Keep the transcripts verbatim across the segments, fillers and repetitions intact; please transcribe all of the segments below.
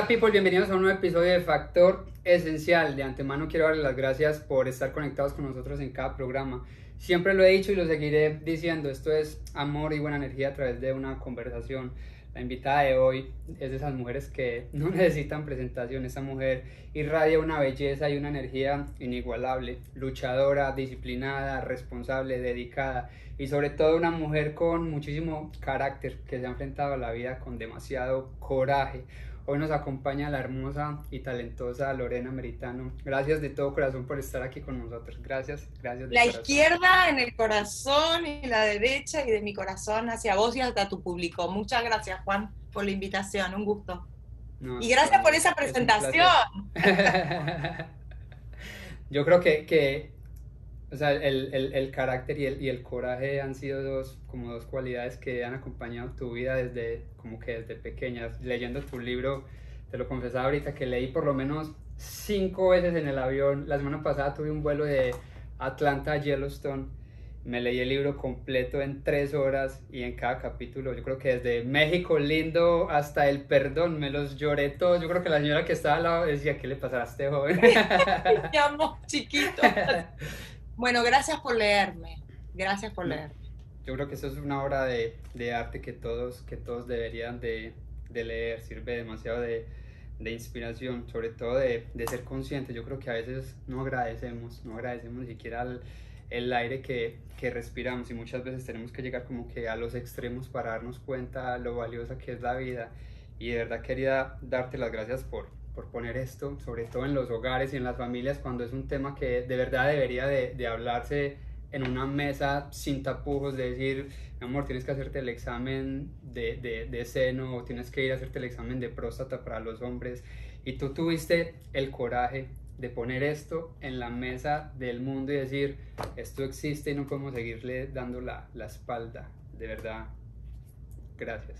Hola people, bienvenidos a un nuevo episodio de Factor Esencial. De antemano quiero darles las gracias por estar conectados con nosotros en cada programa. Siempre lo he dicho y lo seguiré diciendo, esto es amor y buena energía a través de una conversación. La invitada de hoy es de esas mujeres que no necesitan presentación. Esa mujer irradia una belleza y una energía inigualable, luchadora, disciplinada, responsable, dedicada y sobre todo una mujer con muchísimo carácter que se ha enfrentado a la vida con demasiado coraje. Hoy nos acompaña la hermosa y talentosa Lorena Meritano. Gracias de todo corazón por estar aquí con nosotros. Gracias, gracias de La corazón. izquierda en el corazón y la derecha y de mi corazón hacia vos y hasta tu público. Muchas gracias, Juan, por la invitación. Un gusto. No, Y gracias para por mí esa es un presentación. placer. Yo creo que, que o sea, el, el, el carácter y el, y el coraje han sido dos, como dos cualidades que han acompañado tu vida desde, como que desde pequeñas. Leyendo tu libro, te lo confesaba ahorita que leí por lo menos cinco veces en el avión. La semana pasada tuve un vuelo de Atlanta a Yellowstone. Me leí el libro completo en tres horas y en cada capítulo, yo creo que desde México lindo hasta el perdón, me los lloré todos. Yo creo que la señora que estaba al lado decía, ¿qué le pasará a este joven? Te amo, chiquito. Bueno, gracias por leerme. Gracias por No, leerme. yo creo que eso es una obra de, de arte que todos, que todos deberían de, de leer, sirve demasiado de, de inspiración, sobre todo de, de ser conscientes. Yo creo que a veces no agradecemos, no agradecemos ni siquiera el, el aire que, que respiramos y muchas veces tenemos que llegar como que a los extremos para darnos cuenta lo valiosa que es la vida. Y de verdad quería darte las gracias por, por poner esto, sobre todo en los hogares y en las familias, cuando es un tema que de verdad debería de, de hablarse en una mesa sin tapujos, de decir, mi amor, tienes que hacerte el examen de, de, de seno o tienes que ir a hacerte el examen de próstata para los hombres. Y tú tuviste el coraje de poner esto en la mesa del mundo y decir, esto existe y no podemos seguirle dando la, la espalda. De verdad, gracias.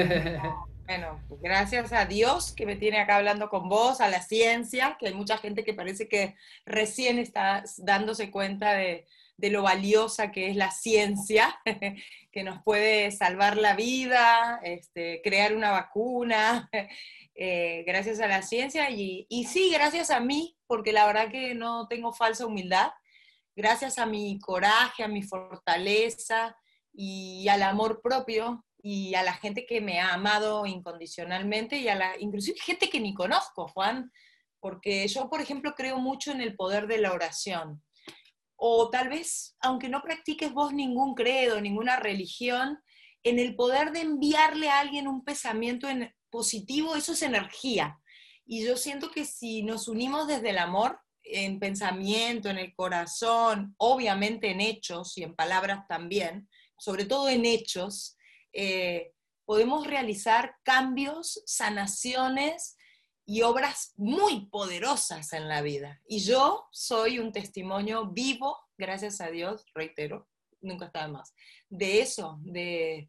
Bueno, gracias a Dios que me tiene acá hablando con vos, a la ciencia, que hay mucha gente que parece que recién está dándose cuenta de, de lo valiosa que es la ciencia, que nos puede salvar la vida, este, crear una vacuna, eh, gracias a la ciencia y, y sí, gracias a mí, porque la verdad que no tengo falsa humildad, gracias a mi coraje, a mi fortaleza y al amor propio y a la gente que me ha amado incondicionalmente y a la, inclusive gente que ni conozco, Juan, porque yo, por ejemplo, creo mucho en el poder de la oración. O tal vez, aunque no practiques vos ningún credo, ninguna religión, en el poder de enviarle a alguien un pensamiento en positivo, eso es energía. Y yo siento que si nos unimos desde el amor, en pensamiento, en el corazón, obviamente en hechos y en palabras también, sobre todo en hechos, eh, podemos realizar cambios, sanaciones y obras muy poderosas en la vida. Y yo soy un testimonio vivo, gracias a Dios, reitero, nunca está de más, de eso, de,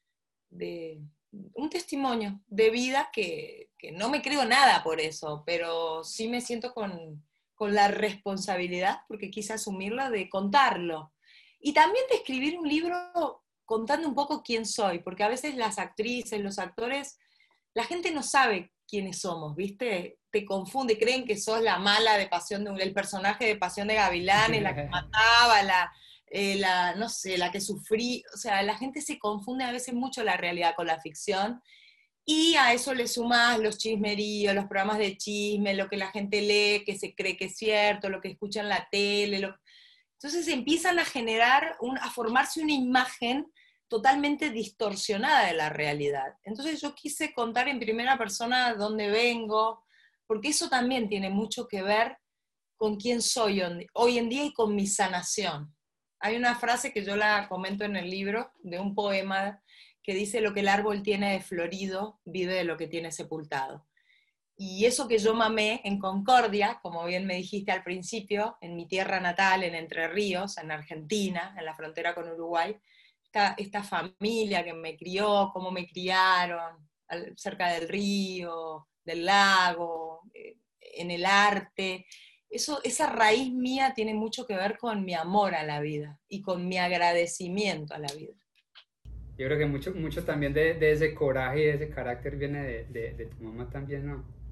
de un testimonio de vida que, que no me creo nada por eso, pero sí me siento con, con la responsabilidad, porque quise asumirla, de contarlo. Y también de escribir un libro contando un poco quién soy, porque a veces las actrices, los actores, la gente no sabe quiénes somos, ¿viste? Te confunde, creen que sos la mala de Pasión de un, el personaje de Pasión de Gavilanes, la que mataba, la, eh, la, no sé, la que sufrí, o sea, la gente se confunde a veces mucho la realidad con la ficción, y a eso le sumás los chismeríos, los programas de chisme, lo que la gente lee, que se cree que es cierto, lo que escucha en la tele, lo... entonces empiezan a generar, un, a formarse una imagen totalmente distorsionada de la realidad. Entonces yo quise contar en primera persona dónde vengo, porque eso también tiene mucho que ver con quién soy hoy en día y con mi sanación. Hay una frase que yo la comento en el libro, de un poema, que dice: lo que el árbol tiene de florido, vive de lo que tiene sepultado. Y eso que yo mamé en Concordia, como bien me dijiste al principio, en mi tierra natal, en Entre Ríos, en Argentina, en la frontera con Uruguay, esta, esta familia que me crió, cómo me criaron, al, cerca del río, del lago, eh, en el arte, eso, esa raíz mía tiene mucho que ver con mi amor a la vida y con mi agradecimiento a la vida. Yo creo que mucho, mucho también de, de ese coraje y de ese carácter viene de, de, de tu mamá también, ¿no?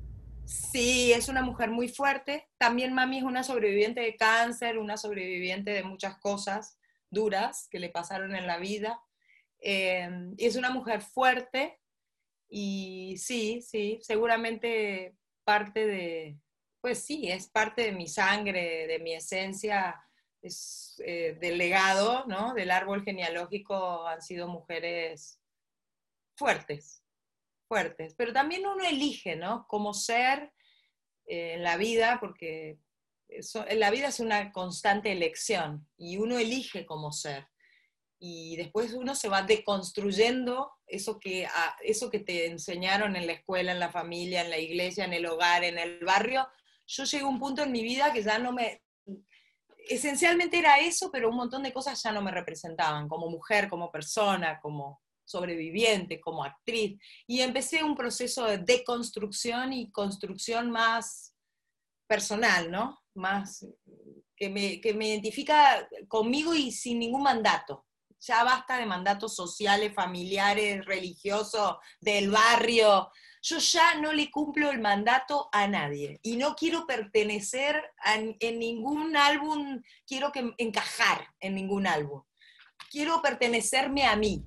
Sí, es una mujer muy fuerte. También mami es una sobreviviente de cáncer, una sobreviviente de muchas cosas duras que le pasaron en la vida. Eh, es una mujer fuerte y sí, sí, seguramente parte de, pues sí, es parte de mi sangre, de mi esencia, es, eh, del legado, ¿no? Del árbol genealógico han sido mujeres fuertes, fuertes. Pero también uno elige, ¿no? Cómo ser eh, en la vida, porque eso, en la vida es una constante elección y uno elige cómo ser. Y después uno se va deconstruyendo eso que, a, eso que te enseñaron en la escuela, en la familia, en la iglesia, en el hogar, en el barrio. Yo llegué a un punto en mi vida que ya no me... Esencialmente era eso, pero un montón de cosas ya no me representaban, como mujer, como persona, como sobreviviente, como actriz. Y empecé un proceso de deconstrucción y construcción más personal, ¿no? Más que me, que me identifica conmigo y sin ningún mandato. Ya basta de mandatos sociales, familiares, religiosos, del barrio. Yo ya no le cumplo el mandato a nadie y no quiero pertenecer a, en ningún álbum, quiero que encajar en ningún álbum. Quiero pertenecerme a mí.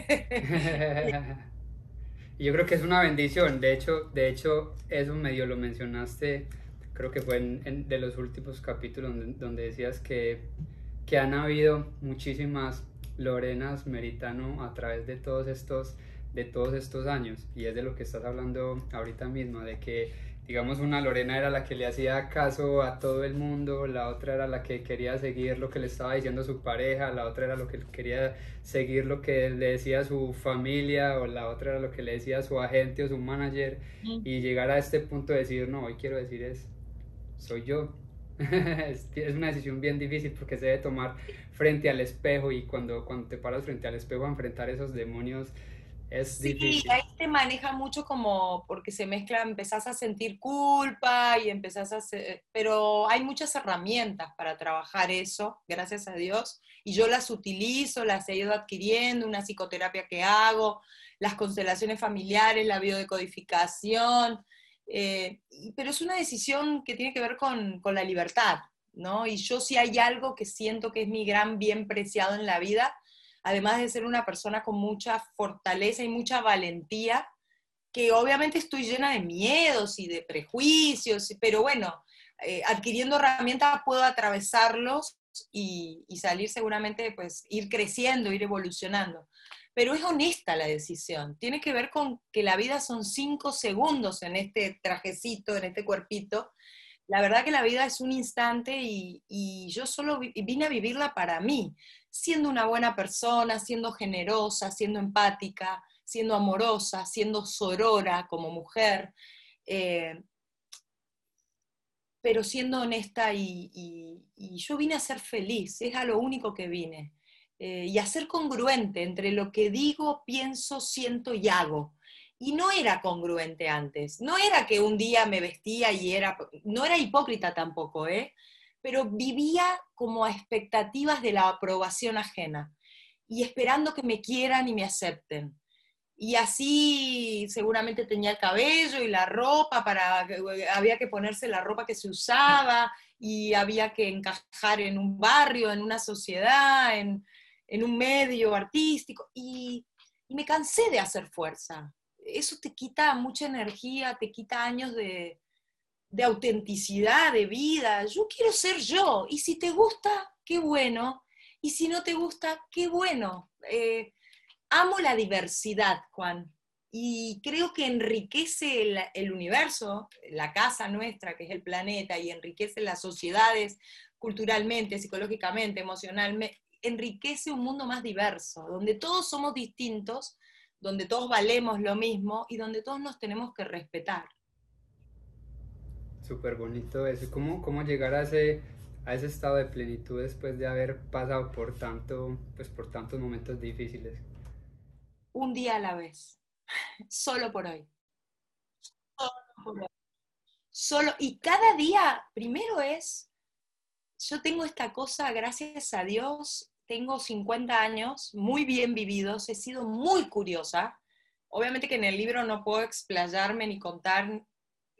Y yo creo que es una bendición. De hecho, de hecho, eso medio lo mencionaste, creo que fue en, en de los últimos capítulos donde, donde decías que, que han habido muchísimas Lorenas Meritano a través de todos estos de todos estos años, y es de lo que estás hablando ahorita mismo, de que digamos una Lorena era la que le hacía caso a todo el mundo, la otra era la que quería seguir lo que le estaba diciendo su pareja, la otra era lo que quería seguir lo que le decía su familia, o la otra era lo que le decía su agente o su manager, y llegar a este punto de decir, no, hoy quiero decir es, soy yo. es, es una decisión bien difícil porque se debe tomar frente al espejo, y cuando, cuando te paras frente al espejo a enfrentar esos demonios es Sí, difícil. ahí te maneja mucho como porque se mezcla, empezás a sentir culpa y empezás a hacer, pero hay muchas herramientas para trabajar eso, gracias a Dios, y yo las utilizo, las he ido adquiriendo, una psicoterapia que hago, las constelaciones familiares, la biodecodificación, eh, pero es una decisión que tiene que ver con, con la libertad, ¿no? Y yo si hay algo que siento que es mi gran bien preciado en la vida, además de ser una persona con mucha fortaleza y mucha valentía, que obviamente estoy llena de miedos y de prejuicios, pero bueno, eh, adquiriendo herramientas puedo atravesarlos y, y salir seguramente, pues ir creciendo, ir evolucionando. Pero es honesta la decisión, tiene que ver con que la vida son cinco segundos en este trajecito, en este cuerpito. La verdad que la vida es un instante y, y yo solo vine a vivirla para mí, siendo una buena persona, siendo generosa, siendo empática, siendo amorosa, siendo sorora como mujer, eh, pero siendo honesta y, y, y, yo vine a ser feliz, es a lo único que vine. Eh, y a ser congruente entre lo que digo, pienso, siento y hago. Y no era congruente antes, no era que un día me vestía y era, no era hipócrita tampoco, ¿eh? Pero vivía como a expectativas de la aprobación ajena y esperando que me quieran y me acepten. Y así seguramente tenía el cabello y la ropa, para, había que ponerse la ropa que se usaba y había que encajar en un barrio, en una sociedad, en, en un medio artístico. Y, y me cansé de hacer fuerza. Eso te quita mucha energía, te quita años de, de autenticidad, de vida. Yo quiero ser yo. Y si te gusta, qué bueno. Y si no te gusta, qué bueno. Eh, amo la diversidad, Juan, y creo que enriquece el, el, universo, la casa nuestra, que es el planeta, y enriquece las sociedades culturalmente, psicológicamente, emocionalmente, enriquece un mundo más diverso, donde todos somos distintos, donde todos valemos lo mismo y donde todos nos tenemos que respetar. Súper bonito eso. ¿Cómo, cómo llegar a ese, a ese estado de plenitud después de haber pasado por tanto, pues por tantos momentos difíciles? Un día a la vez, solo por hoy. Solo por hoy. Solo, y cada día, primero es, yo tengo esta cosa, gracias a Dios, tengo cincuenta años, muy bien vividos, he sido muy curiosa. Obviamente que en el libro no puedo explayarme ni contar eh,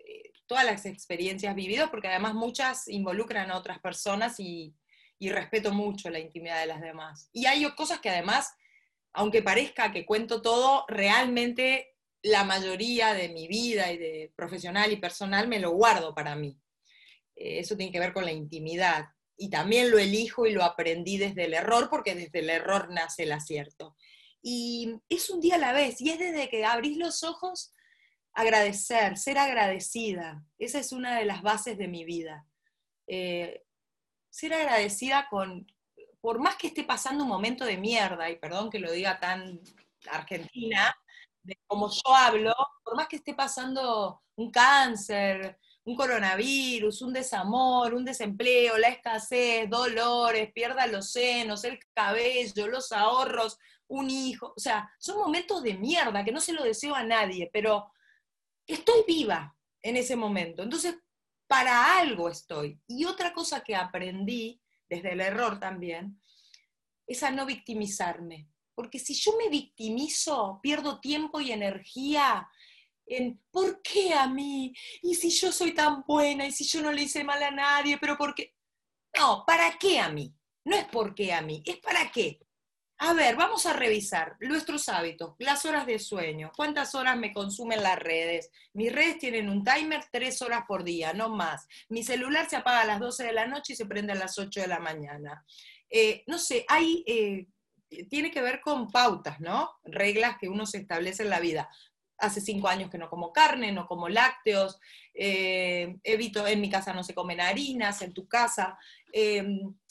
todas las experiencias vividas, porque además muchas involucran a otras personas y, y respeto mucho la intimidad de las demás. Y hay cosas que además, aunque parezca que cuento todo, realmente la mayoría de mi vida y de profesional y personal me lo guardo para mí. Eh, eso tiene que ver con la intimidad. Y también lo elijo y lo aprendí desde el error, porque desde el error nace el acierto. Y es un día a la vez, y es desde que abrís los ojos, agradecer, ser agradecida. Esa es una de las bases de mi vida. Eh, ser agradecida con, por más que esté pasando un momento de mierda, y perdón que lo diga tan argentina, de como yo hablo, por más que esté pasando un cáncer, un coronavirus, un desamor, un desempleo, la escasez, dolores, pierda los senos, el cabello, los ahorros, un hijo, o sea, son momentos de mierda que no se lo deseo a nadie, pero estoy viva en ese momento, entonces para algo estoy. Y otra cosa que aprendí, desde el error también, es a no victimizarme, porque si yo me victimizo, pierdo tiempo y energía en ¿por qué a mí? ¿Y si yo soy tan buena? ¿Y si yo no le hice mal a nadie? ¿Pero por qué? No, ¿para qué a mí? No es por qué a mí, es para qué. A ver, vamos a revisar nuestros hábitos, las horas de sueño, cuántas horas me consumen las redes. Mis redes tienen un timer tres horas por día, no más. Mi celular se apaga a las doce de la noche y se prende a las ocho de la mañana. Eh, no sé, hay, eh, tiene que ver con pautas, ¿no? Reglas que uno se establece en la vida. Hace cinco años que no como carne, no como lácteos, eh, evito, en mi casa no se comen harinas, en tu casa. Eh,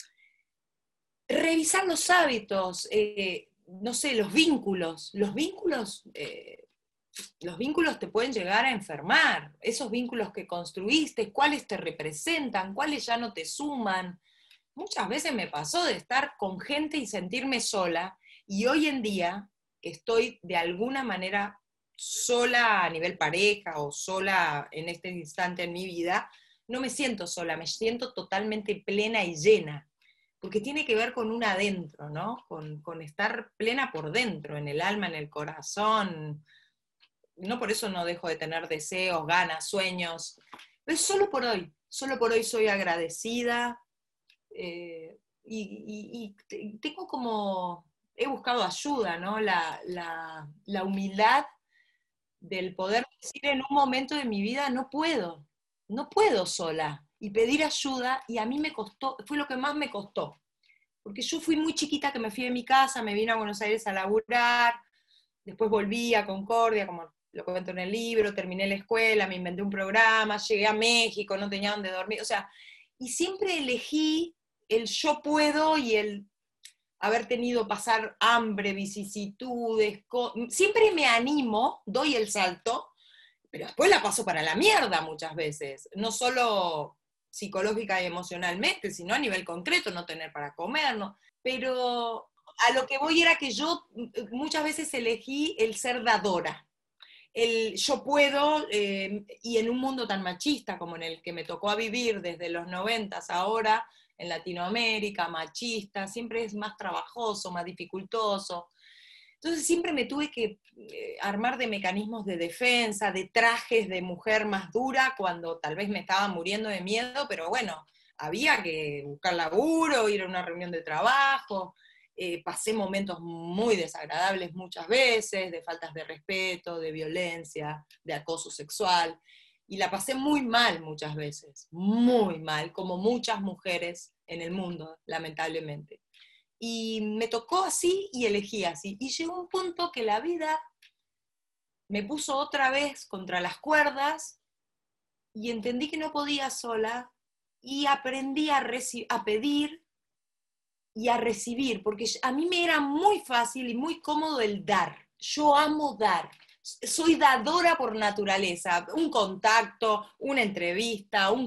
revisar los hábitos, eh, no sé, los vínculos. Los vínculos, eh, los vínculos te pueden llegar a enfermar. Esos vínculos que construiste, cuáles te representan, cuáles ya no te suman. Muchas veces me pasó de estar con gente y sentirme sola, y hoy en día estoy de alguna manera sola a nivel pareja o sola en este instante en mi vida, no me siento sola, me siento totalmente plena y llena, porque tiene que ver con un adentro, ¿no? Con, con estar plena por dentro, en el alma, en el corazón. No por eso no dejo de tener deseos, ganas, sueños, pero solo por hoy, solo por hoy soy agradecida. Eh, y, y, y, tengo como, he buscado ayuda, ¿no? La, la, la humildad del poder decir en un momento de mi vida, no puedo, no puedo sola, y pedir ayuda, y a mí me costó, fue lo que más me costó, porque yo fui muy chiquita que me fui de mi casa, me vine a Buenos Aires a laburar, después volví a Concordia, como lo cuento en el libro, terminé la escuela, me inventé un programa, llegué a México, no tenía dónde dormir, o sea, y siempre elegí el yo puedo y el haber tenido pasar hambre, vicisitudes, siempre me animo, doy el salto, pero después la paso para la mierda muchas veces, no solo psicológica y emocionalmente, sino a nivel concreto, no tener para comer, ¿no? Pero a lo que voy era que yo muchas veces elegí el ser dadora, el yo puedo, eh, y en un mundo tan machista como en el que me tocó a vivir desde los noventas ahora, en Latinoamérica, machista, siempre es más trabajoso, más dificultoso. Entonces siempre me tuve que eh, armar de mecanismos de defensa, de trajes de mujer más dura, cuando tal vez me estaba muriendo de miedo, pero bueno, había que buscar laburo, ir a una reunión de trabajo. Eh, pasé momentos muy desagradables muchas veces, de faltas de respeto, de violencia, de acoso sexual, y la pasé muy mal muchas veces, muy mal, como muchas mujeres en el mundo, lamentablemente. Y me tocó así y elegí así, y llegó un punto que la vida me puso otra vez contra las cuerdas, y entendí que no podía sola, y aprendí a, a pedir y a recibir, porque a mí me era muy fácil y muy cómodo el dar. Yo amo dar. Soy dadora por naturaleza. Un contacto, una entrevista, un,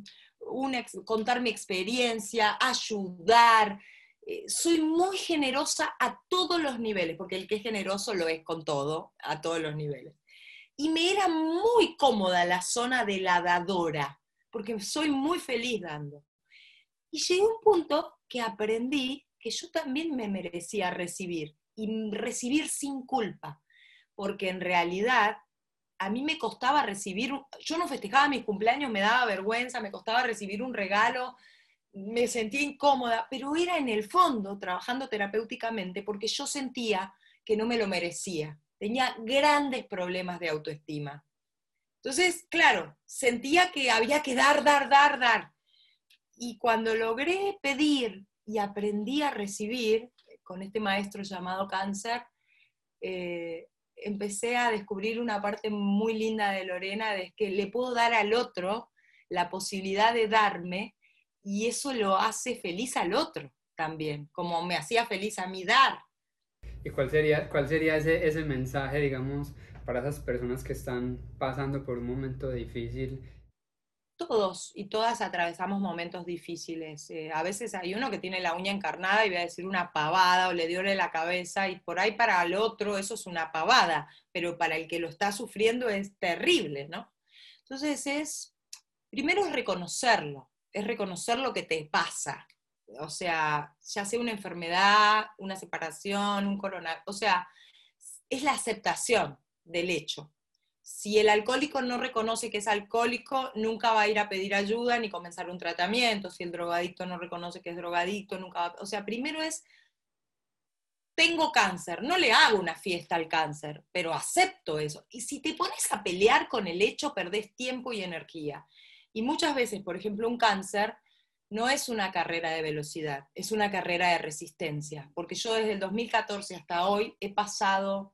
un ex, contar mi experiencia, ayudar. Eh, soy muy generosa a todos los niveles, porque el que es generoso lo es con todo, a todos los niveles. Y me era muy cómoda la zona de la dadora, porque soy muy feliz dando. Y llegué a un punto que aprendí que yo también me merecía recibir, y recibir sin culpa, porque en realidad a mí me costaba recibir, yo no festejaba mis cumpleaños, me daba vergüenza, me costaba recibir un regalo, me sentía incómoda, pero era en el fondo, trabajando terapéuticamente, porque yo sentía que no me lo merecía. Tenía grandes problemas de autoestima. Entonces, claro, sentía que había que dar, dar, dar, dar. Y cuando logré pedir y aprendí a recibir, con este maestro llamado Cáncer, eh, empecé a descubrir una parte muy linda de Lorena, de que le puedo dar al otro la posibilidad de darme, y eso lo hace feliz al otro también, como me hacía feliz a mí dar. ¿Y cuál sería, cuál sería ese, ese mensaje, digamos, para esas personas que están pasando por un momento difícil? Todos y todas atravesamos momentos difíciles. Eh, a veces hay uno que tiene la uña encarnada y va a decir una pavada o le duele la cabeza, y por ahí para el otro eso es una pavada, pero para el que lo está sufriendo es terrible, ¿no? Entonces es, primero es reconocerlo, es reconocer lo que te pasa. O sea, ya sea una enfermedad, una separación, un coronavirus, o sea, es la aceptación del hecho. Si el alcohólico no reconoce que es alcohólico, nunca va a ir a pedir ayuda ni comenzar un tratamiento. Si el drogadicto no reconoce que es drogadicto, nunca va. O sea, primero es, tengo cáncer, no le hago una fiesta al cáncer, pero acepto eso. Y si te pones a pelear con el hecho, perdés tiempo y energía. Y muchas veces, por ejemplo, un cáncer no es una carrera de velocidad, es una carrera de resistencia. Porque yo desde el dos mil catorce hasta hoy he pasado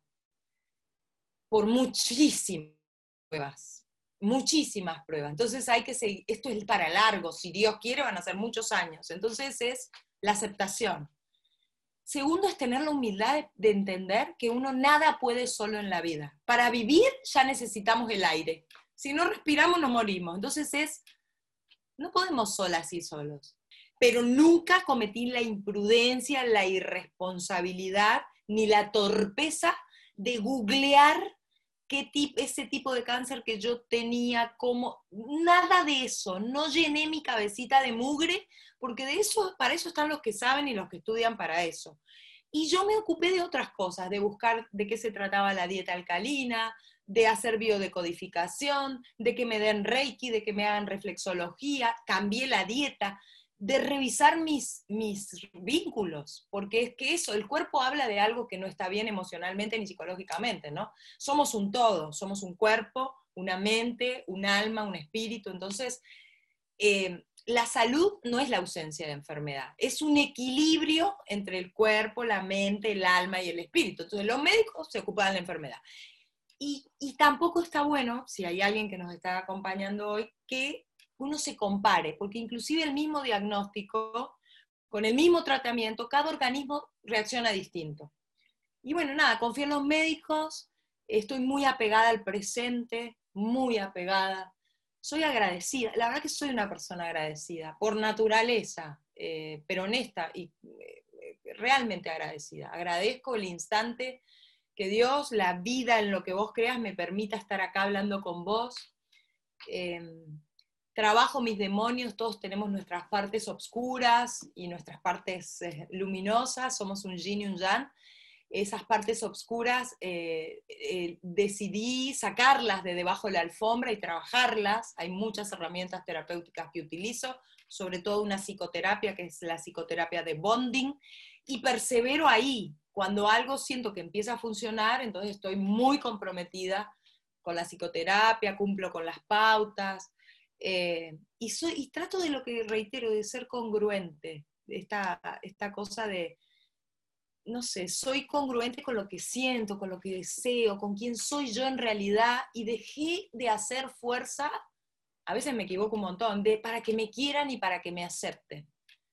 por muchísimas pruebas, muchísimas pruebas. Entonces hay que seguir, esto es para largo, si Dios quiere van a ser muchos años. Entonces es la aceptación. Segundo es tener la humildad de entender que uno nada puede solo en la vida. Para vivir ya necesitamos el aire. Si no respiramos nos morimos. Entonces es, no podemos solas y solos. Pero nunca cometí la imprudencia, la irresponsabilidad, ni la torpeza de googlear qué tipo, ese tipo de cáncer que yo tenía, como, nada de eso, no llené mi cabecita de mugre, porque de eso, para eso están los que saben y los que estudian para eso. Y yo me ocupé de otras cosas, de buscar de qué se trataba la dieta alcalina, de hacer biodecodificación, de que me den reiki, de que me hagan reflexología, cambié la dieta, de revisar mis, mis vínculos, porque es que eso, el cuerpo habla de algo que no está bien emocionalmente ni psicológicamente, ¿no? Somos un todo, somos un cuerpo, una mente, un alma, un espíritu. Entonces, eh, la salud no es la ausencia de enfermedad, es un equilibrio entre el cuerpo, la mente, el alma y el espíritu. Entonces los médicos se ocupan de la enfermedad. Y, y tampoco está bueno, si hay alguien que nos está acompañando hoy, que uno se compare, porque inclusive el mismo diagnóstico, con el mismo tratamiento, cada organismo reacciona distinto. Y bueno, nada, confío en los médicos, estoy muy apegada al presente, muy apegada, soy agradecida, la verdad que soy una persona agradecida, por naturaleza, eh, pero honesta y eh, realmente agradecida. Agradezco el instante que Dios, la vida en lo que vos creas, me permita estar acá hablando con vos. Eh, trabajo mis demonios, todos tenemos nuestras partes obscuras y nuestras partes eh, luminosas, somos un yin y un yang. Esas partes obscuras eh, eh, decidí sacarlas de debajo de la alfombra y trabajarlas. Hay muchas herramientas terapéuticas que utilizo, sobre todo una psicoterapia, que es la psicoterapia de bonding, y persevero ahí. Cuando algo siento que empieza a funcionar, entonces estoy muy comprometida con la psicoterapia, cumplo con las pautas, eh, y, soy, y trato de lo que reitero, de ser congruente, esta, esta cosa de, no sé, soy congruente con lo que siento, con lo que deseo, con quién soy yo en realidad, y dejé de hacer fuerza, a veces me equivoco un montón, de, para que me quieran y para que me acepten.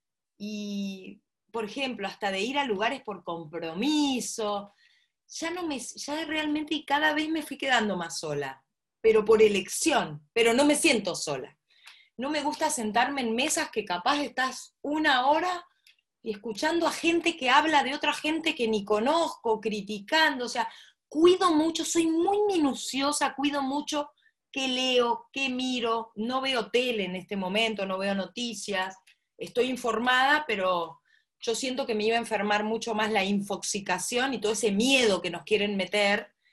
Y, por ejemplo, hasta de ir a lugares por compromiso, ya no me, ya realmente y cada vez me fui quedando más sola, pero por elección, pero no me siento sola. No me gusta sentarme en mesas que capaz estás una hora y escuchando a gente que habla de otra gente que ni conozco, criticando, o sea, cuido mucho, soy muy minuciosa, cuido mucho qué leo, qué miro, no veo tele en este momento, no veo noticias, estoy informada, pero yo siento que me iba a enfermar mucho más la infoxicación y todo ese miedo que nos quieren meter,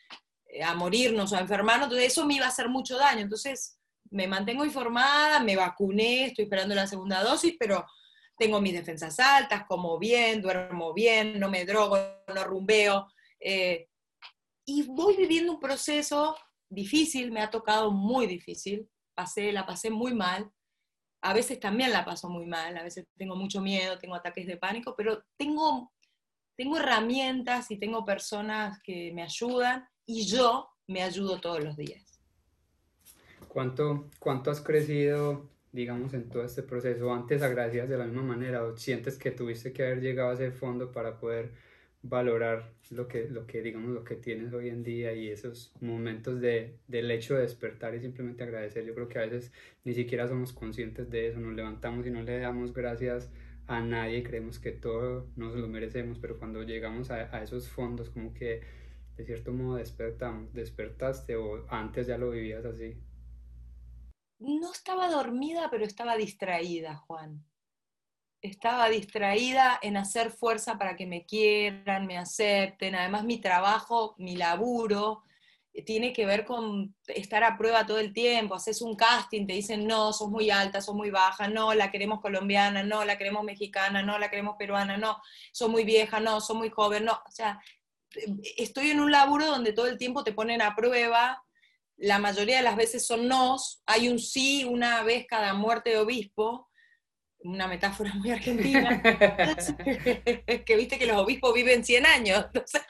a morirnos o a enfermarnos, entonces eso me iba a hacer mucho daño. Entonces me mantengo informada, me vacuné, estoy esperando la segunda dosis, pero tengo mis defensas altas, como bien, duermo bien, no me drogo, no rumbeo, eh, y voy viviendo un proceso difícil, me ha tocado muy difícil, pasé, la pasé muy mal, a veces también la paso muy mal, a veces tengo mucho miedo, tengo ataques de pánico, pero tengo, tengo herramientas y tengo personas que me ayudan y yo me ayudo todos los días. ¿Cuánto, cuánto has crecido, digamos, en todo este proceso? ¿Antes agradecías de la misma manera o sientes que tuviste que haber llegado a ese fondo para poder valorar lo que, lo que digamos, lo que tienes hoy en día y esos momentos de, del hecho de despertar y simplemente agradecer? Yo creo que a veces ni siquiera somos conscientes de eso, nos levantamos y no le damos gracias a nadie y creemos que todo nos lo merecemos, pero cuando llegamos a, a esos fondos como que de cierto modo despertamos, despertaste o antes ya lo vivías así. No estaba dormida, pero estaba distraída, Juan. Estaba distraída en hacer fuerza para que me quieran, me acepten. Además, mi trabajo, mi laburo, eh, tiene que ver con estar a prueba todo el tiempo. Haces un casting, te dicen, no, sos muy alta, sos muy baja, no, la queremos colombiana, no, la queremos mexicana, no, la queremos peruana, no, sos muy vieja, no, sos muy joven, no. O sea, estoy en un laburo donde todo el tiempo te ponen a prueba. La mayoría de las veces son nos, hay un sí una vez cada muerte de obispo, una metáfora muy argentina, que viste que los obispos viven cien años. Entonces,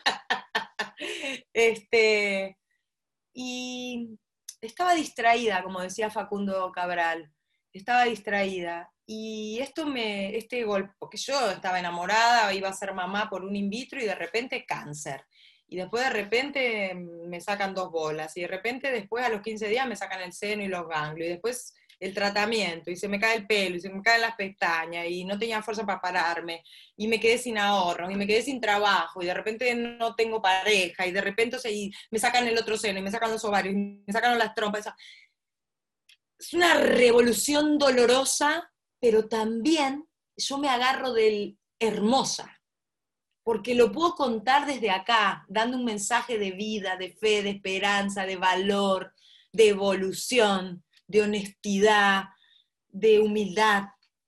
este, y estaba distraída, como decía Facundo Cabral, estaba distraída. Y esto me, este golpe, porque yo estaba enamorada, iba a ser mamá por un in vitro y de repente cáncer. Y después de repente me sacan dos bolas. Y de repente después a los quince días me sacan el seno y los ganglios. Y después el tratamiento, y se me cae el pelo, y se me caen las pestañas, y no tenía fuerza para pararme, y me quedé sin ahorros, y me quedé sin trabajo, y de repente no tengo pareja, y de repente o sea, y me sacan el otro seno, y me sacan los ovarios, y me sacan las trompas. Es una revolución dolorosa, pero también yo me agarro del hermosa, porque lo puedo contar desde acá, dando un mensaje de vida, de fe, de esperanza, de valor, de evolución, de honestidad, de humildad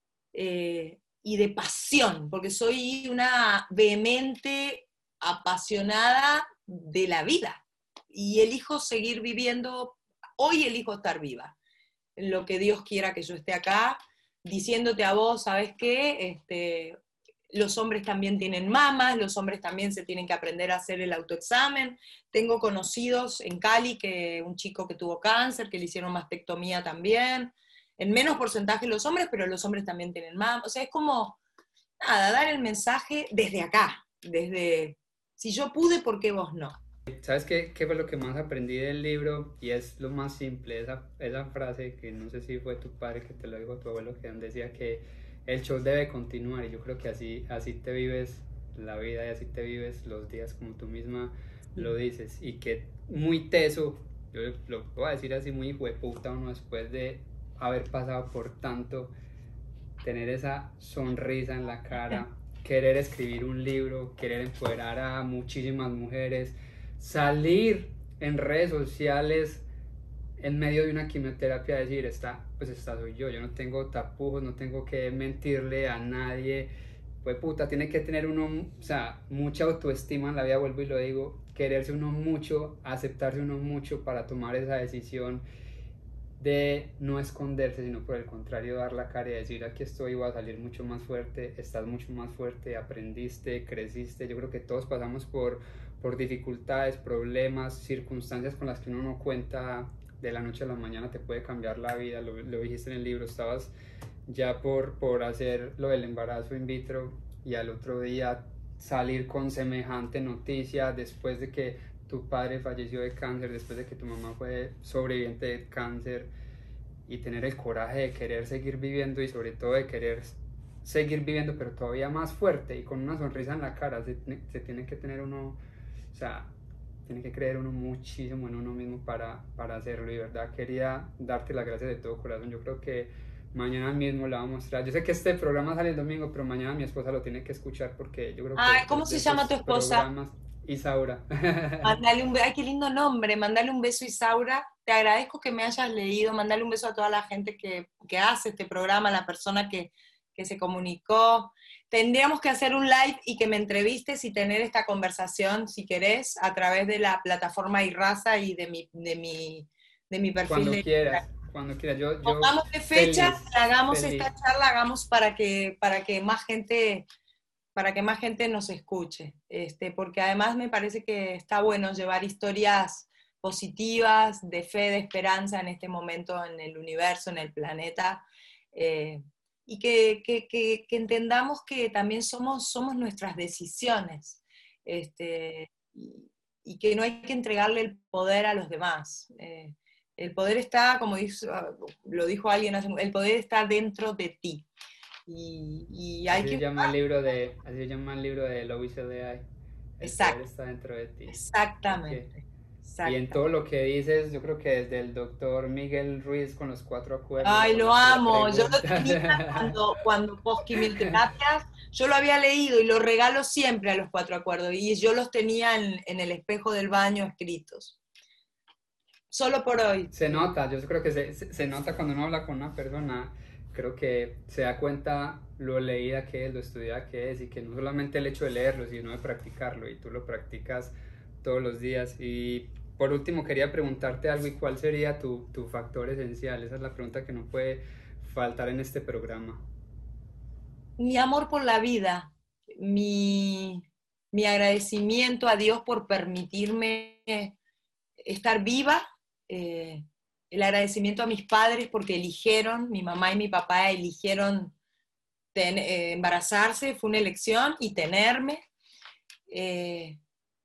eh, y de pasión, porque soy una vehemente apasionada de la vida y elijo seguir viviendo, hoy elijo estar viva, en lo que Dios quiera que yo esté acá, diciéndote a vos, ¿sabes qué? Este, los hombres también tienen mamas, los hombres también se tienen que aprender a hacer el autoexamen. Tengo conocidos en Cali, que un chico que tuvo cáncer, que le hicieron mastectomía también, en menos porcentaje los hombres, pero los hombres también tienen mamas. O sea, es como, nada, dar el mensaje desde acá, desde, si yo pude, ¿por qué vos no? ¿Sabes qué, qué fue lo que más aprendí del libro? Y es lo más simple, esa, esa frase que no sé si fue tu padre que te lo dijo, tu abuelo, que decía que el show debe continuar y yo creo que así, así te vives la vida y así te vives los días como tú misma lo dices y que muy teso, yo lo voy a decir así muy hijueputa uno después de haber pasado por tanto, tener esa sonrisa en la cara, querer escribir un libro, querer empoderar a muchísimas mujeres, salir en redes sociales en medio de una quimioterapia, decir, esta, pues esta soy yo, yo no tengo tapujos, no tengo que mentirle a nadie, pues puta, tiene que tener uno, o sea, mucha autoestima en la vida, vuelvo y lo digo, quererse uno mucho, aceptarse uno mucho para tomar esa decisión de no esconderse, sino por el contrario dar la cara y decir aquí estoy, voy a salir mucho más fuerte, estás mucho más fuerte, aprendiste, creciste. Yo creo que todos pasamos por, por dificultades, problemas, circunstancias con las que uno no cuenta de la noche a la mañana, te puede cambiar la vida, lo, lo dijiste en el libro, estabas ya por, por hacer lo del embarazo in vitro y al otro día salir con semejante noticia después de que tu padre falleció de cáncer, después de que tu mamá fue sobreviviente de cáncer y tener el coraje de querer seguir viviendo y sobre todo de querer seguir viviendo pero todavía más fuerte y con una sonrisa en la cara, se, se tiene que tener uno, o sea, tiene que creer uno muchísimo en uno mismo para, para hacerlo y de verdad quería darte las gracias de todo corazón. Yo creo que mañana mismo la vamos a mostrar. Yo sé que este programa sale el domingo, pero mañana mi esposa lo tiene que escuchar porque yo creo que Ay, es de, ¿cómo de se llama tu esos esposa? programas. Isaura. Mandale un beso, ay, qué lindo nombre, mandale un beso, Isaura. Te agradezco que me hayas leído, mandale un beso a toda la gente que, que hace este programa, a la persona que, que se comunicó. Tendríamos que hacer un live y que me entrevistes y tener esta conversación, si querés, a través de la plataforma iRaza y de mi, de mi, de mi perfil Cuando de quieras, Instagram. cuando quieras. Yo, yo Pongamos de fecha, feliz, hagamos esta feliz. charla, hagamos para que, para que más gente para que más gente nos escuche, este, porque además me parece que está bueno llevar historias positivas, de fe, de esperanza en este momento en el universo, en el planeta, eh, y que, que, que, que, entendamos que también somos, somos nuestras decisiones, este, y, y, que no hay que entregarle el poder a los demás. Eh, el poder está, como dijo, lo dijo alguien hace, el poder está dentro de ti. Y, y hay Así se que llama el libro de, así se llama el libro de Louis C D I. El poder Exacto, está dentro de ti. Okay. exactamente, Y en todo exactamente. lo que dices, yo creo que desde el doctor Miguel Ruiz con los cuatro acuerdos, Ay, por lo las tres amo. Yo lo preguntas. tenía cuando, cuando post-quimioterapias, yo lo había leído y lo regalo siempre a los cuatro acuerdos. Y yo los tenía en, en el espejo del baño escritos. Solo por hoy. Se nota, yo creo que se, se, se nota cuando uno habla con una persona, creo que se da cuenta lo leída que es, lo estudiada que es, y que no solamente el hecho de leerlo, sino de practicarlo, y tú lo practicas todos los días. Y por último quería preguntarte algo, y cuál sería tu, tu factor esencial. Esa es la pregunta que no puede faltar en este programa. Mi amor por la vida, mi, mi agradecimiento a Dios por permitirme estar viva, eh, el agradecimiento a mis padres porque eligieron, mi mamá y mi papá eligieron ten, eh, embarazarse, fue una elección, y tenerme. Eh,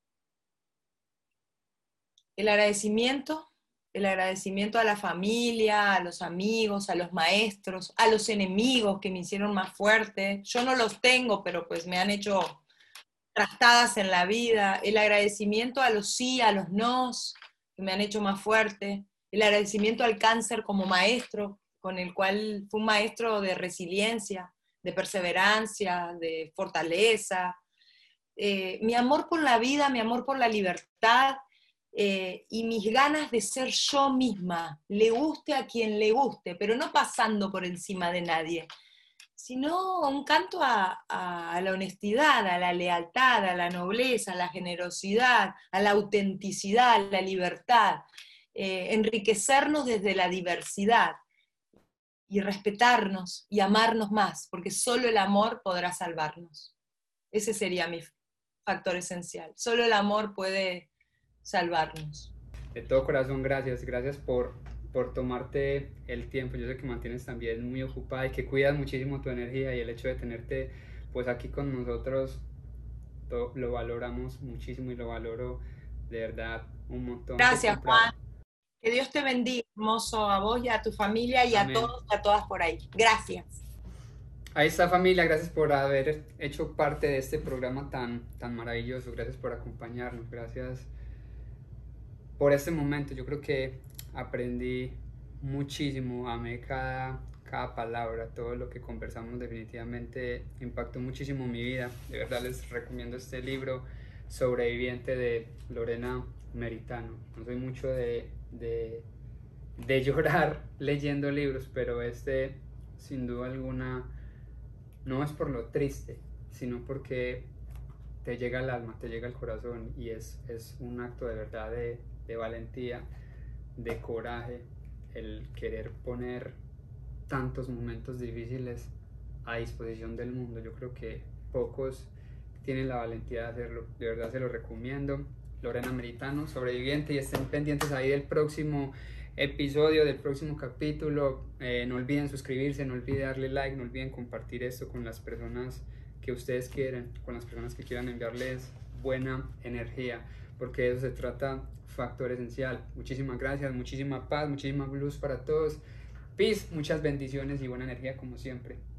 el agradecimiento, el agradecimiento a la familia, a los amigos, a los maestros, a los enemigos que me hicieron más fuerte. Yo no los tengo, pero pues me han hecho trastadas en la vida. El agradecimiento a los sí, a los nos, que me han hecho más fuerte. El agradecimiento al cáncer como maestro, con el cual fue un maestro de resiliencia, de perseverancia, de fortaleza. Eh, mi amor por la vida, mi amor por la libertad, eh, y mis ganas de ser yo misma, le guste a quien le guste, pero no pasando por encima de nadie, sino un canto a, a, a la honestidad, a la lealtad, a la nobleza, a la generosidad, a la autenticidad, a la libertad, eh, enriquecernos desde la diversidad y respetarnos y amarnos más, porque solo el amor podrá salvarnos. Ese sería mi factor esencial. Solo el amor puede salvarnos. De todo corazón, gracias, gracias por, por tomarte el tiempo. Yo sé que mantienes también muy ocupada y que cuidas muchísimo tu energía, y el hecho de tenerte pues aquí con nosotros to, lo valoramos muchísimo, y lo valoro de verdad un montón. Pues Gracias, comprar. Juan. Que Dios te bendiga, hermoso, a vos y a tu familia y a Amén. todos y a todas por ahí. Gracias. Ahí está, familia, gracias por haber hecho parte de este programa tan, tan maravilloso, gracias por acompañarnos, gracias por este momento. Yo creo que aprendí muchísimo, amé cada, cada palabra, todo lo que conversamos definitivamente impactó muchísimo mi vida. De verdad les recomiendo este libro, Sobreviviente, de Lorena Meritano. No soy mucho de, de, de llorar leyendo libros, pero este sin duda alguna no es por lo triste, sino porque te llega al alma, te llega al corazón, y es, es un acto de verdad de, de valentía, de coraje, el querer poner tantos momentos difíciles a disposición del mundo. Yo creo que pocos tienen la valentía de hacerlo, de verdad se lo recomiendo. Lorena Meritano, Sobreviviente, y estén pendientes ahí del próximo episodio, del próximo capítulo. Eh, no olviden suscribirse, no olviden darle like, no olviden compartir esto con las personas que ustedes quieren, con las personas que quieran enviarles buena energía, porque de eso se trata Factor Esencial. Muchísimas gracias, muchísima paz, muchísima luz para todos. Peace, muchas bendiciones y buena energía como siempre.